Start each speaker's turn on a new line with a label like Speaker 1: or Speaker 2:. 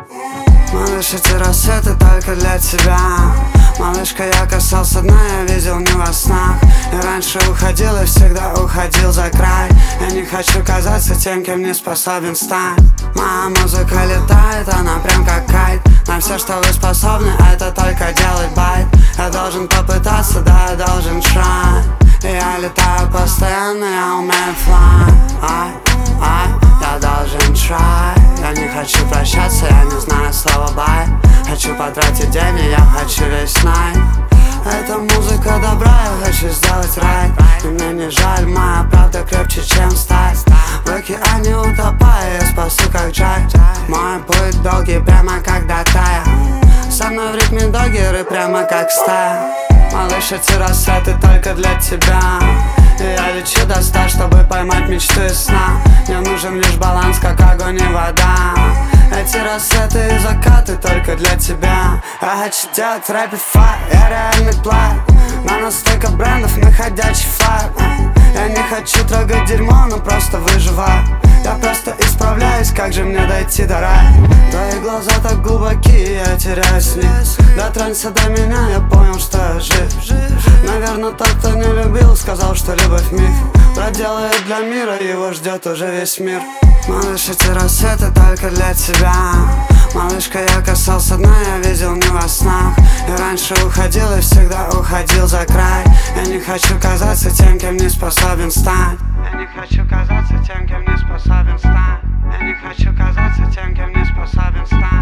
Speaker 1: Малыш, эти рассветы только для тебя. Малышка, я касался дна, я видел не во снах. Я раньше уходил и всегда уходил за край. Я не хочу казаться тем, кем не способен стать. Моя музыка летает, она прям как кайт. На все, что вы способны, это только делать байт. Я должен попытаться, да, я должен try. Я летаю постоянно, я умею fly. Я должен try. Я не хочу прощаться, я не знаю слова bye. Хочу потратить день, и я хочу весь night. Это музыка добра, я хочу сделать рай. И мне не жаль, моя правда крепче, чем сталь. В океане утопая, я спасу как Джай. Мой путь долгий, прямо как до тая. Со мной в ритме догеры, прямо как стая. Малыш, эти рассветы только для тебя. И я лечу до 100, чтобы поймать мечты из сна. Мне нужен лишь баланс, как огонь и вода. Эти рассветы и закаты только для тебя. Я хочу делать rapid fire, я реальный плай. На нас столько брендов, находящий флайр. Я не хочу трогать дерьмо, но просто выживаю. Я просто исправляюсь, как же мне дойти до рая. Твои глаза так глубокие, я теряюсь в них. Дотронься до меня, я понял, что я жив. Наверное, тот, кто не любил, сказал, что любовь миф. Проделает для мира, его ждет уже весь мир. Малыш, эти рассветы только для тебя. Малышка, я касался дна, я видел не во снах. Я раньше уходил и всегда уходил за край. Я не хочу казаться тем, кем не способен стать. Я не хочу казаться тем, кем не способен стать. Я не хочу казаться тем, кем не способен стать.